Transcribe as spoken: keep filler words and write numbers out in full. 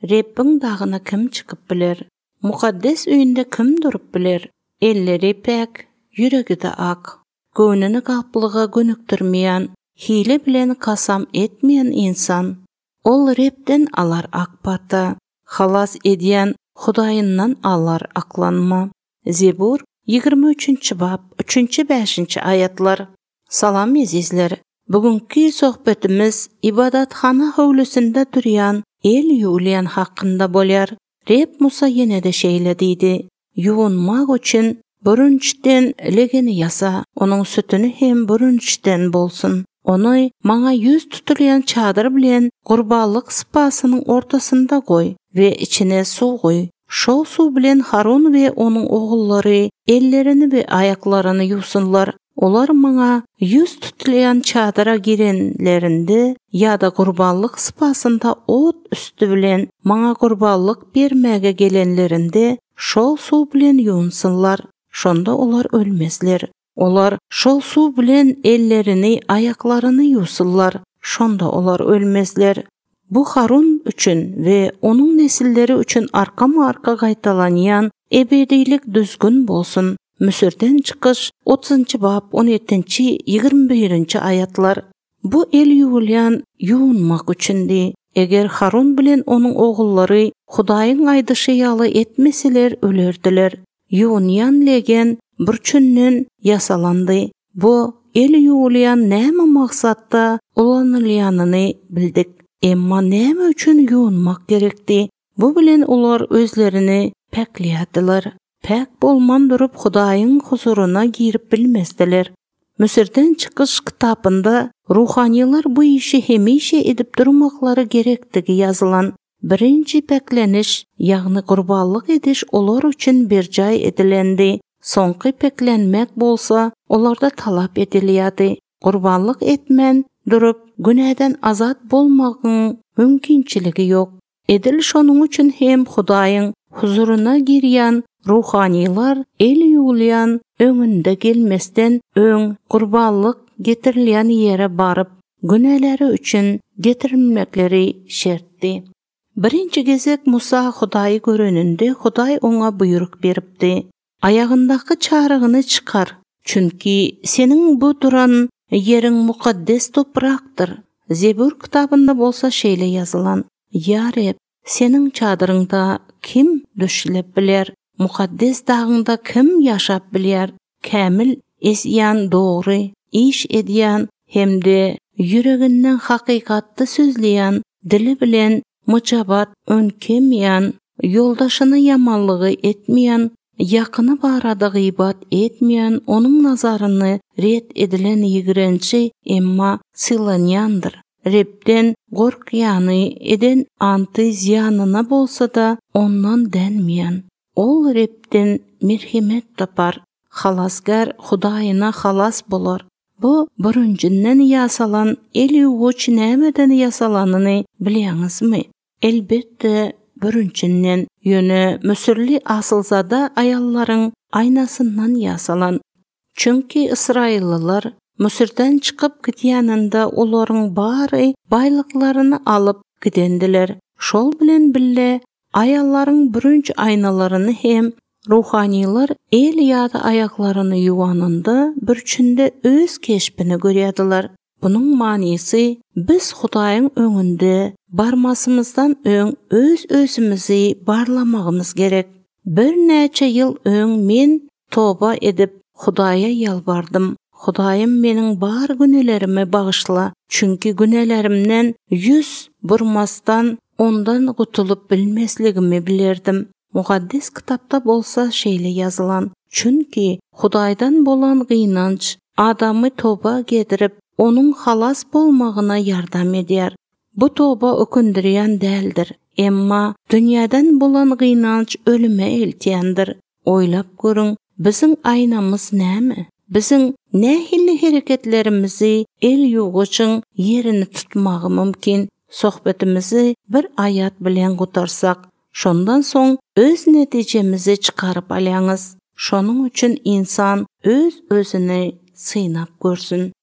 Rebbin dağına kim çıkıp biler? Mukaddes öýünde kim durup biler? Elleri pek, ýüregi de ak. Göwnüni gaplyga gönükdirmeýän, hile bilen kasam etmeýän insan. Ol Rebden alar akbata, halas edýän Hudaýyndan alar aklanma. Zebur ýigirme üçinçi bab üçinçi beşinçi ayatlar. Salam izizler. Bugünkü sohbetimiz ibadatxana howlusynda durýan el ýuwlayan hakynda bolýar. Reb Musa ýene-de şeýle diýdi. Ýuwunmak üçin bürünçden legeni ýasa, onuň sütüni hem bürünçden bolsun. Onu maňa ýüz tutulýan çadyr bilen gurbanlyk sypasynyň ortasynda goý we içine suw goý. Şol suw bilen Harun we onuň ogullary ellerini we aýaklaryny ýuwsunlar. Olar maňa ýüz tutulýan çadyra girenlerinde ýa-da gurbanlyk sypasynda ot üstü bilen maňa gurbanlyk bermäge gelenlerinde şol suw bilen ýuwsunlar. Şonda olar ölmezler. Olar şol suw bilen ellerini, aýaklaryny ýuwsunlar. Şonda olar ölmezler. Bu Harun üçin we onuň nesilleri üçin arkama-arka gaýtalanýan ebedilik düzgün bolsun. Müsirden çıkış otuzunçy bab on ýedinçi ýigirme birinçi ayatlar. Bu el ýuwlayan ýuwunmak üçindi. Eger Harun bilen onuň ogullary Hudaýyň aýdyşy ýaly etmeseler ölerdiler. Ýuwunýan legen burçundan yasalandy. Bu el ýuwlayan näme maksatda ulanylýanyny bildik. Emma näme üçin ýuwunmak gerekdi? Bu bilen olar özlerini peklýärdiler. Pek bolman durup Hudaýyň huzuruna girip bilmezdiler. Müsirden çıkış kitapında ruhaniýlar bu işi hemişe edip durmaklary gerektigi ýazylan. Birinci pekleniş, ýagny gurbanlyk ediş olar üçin bir jaý edilendi. Soňky peklenmek bolsa, olarda talap edilýärdi. Gurbanlyk etmen durup günäden azat bolmagyň mümkinçiligi ýok. Edil şonuň üçin hem Hudaýyň huzuruna girýän ruhaniýlar el ýuwlayan öňünde gelmesden öň gurbanlyk getirilýän ýere baryp günäleri üçin getirilmekleri şertdi. Birinci gezek Musa Hudaýy göreninde Hudaý oňa buyruk beripdi. Ayagyndaky çarygyny çykar. Çünki seniň bu duran ýeriň mukaddes toprakdyr. Zebur kitabynda bolsa şeýle ýazylan. Ya Reb, seniň çadyryňda kim döşlep biler? Mukaddes dağında kim ýaşap bilýär? Kämil esýän, dogry iş edýän hemde ýüreginden hakykatdy sözleýän, dili bilen müçabat önkemýän, ýoldaşyna ýamanlygy etmeýän, ýakyny barada gıýbat etmeýän, onuň nazaryny ret edilen ýigrençi emma sylanýandyr. Rebden gorkýany eden anty ziyanyna bolsa da ondan denmeýän. Ol Rebden merhemet tapar, halasgar Hudaýyna halas bolar. Bu bürünçinden ýasalan el ýuwuç nämeden ýasalanyny bilýäňizmi? Elbetde bürünçinden ýöne Müsirli asylzada aýallaryň aýnasyndan ýasalan. Çünki Israilliler Müsirden çıkıp gidýäninde olaryň bary baýlyklaryny alyp gidendiler. Şol bilen bille aýallaryň bürünç aýnalaryny hem ruhaniýlar el ýa-da aýaklaryny ýuwanynda bürçünde öz keşbini görýärdiler. Bunyň manysy biz Hudaýyň öňünde barmasymyzdan öň öz özümizi barlamagymyz gerek. Bir näçe ýyl öň men toba edip Hudaýa ýalbardym. Hudaýym meniň bar günelerimi bagyşla, çünki günelerimden ýüz burmasdan ondan gutulup bilmesligimi bilerdim. Mukaddes kitapda bolsa şeýle ýazylan. Çünki Hudaýdan bolan gynanç adamy toba gedirip onuň halas bolmagyna ýardam edýär. Bu toba ökündirýän däldir. Emma dünýäden bolan gynanç ölüme eltýändir. Oýlap görüň, biziň aýnamyz näme? Biziň nähili hereketlerimizi el ýuwguçyň ýerini tutmagy mümkin. Sohbetimizi bir ayat bilen gutarsak, şondan soň öz netijemizi çykaryp alýaňyz. Şonuň üçin insan öz özüni synap görsün.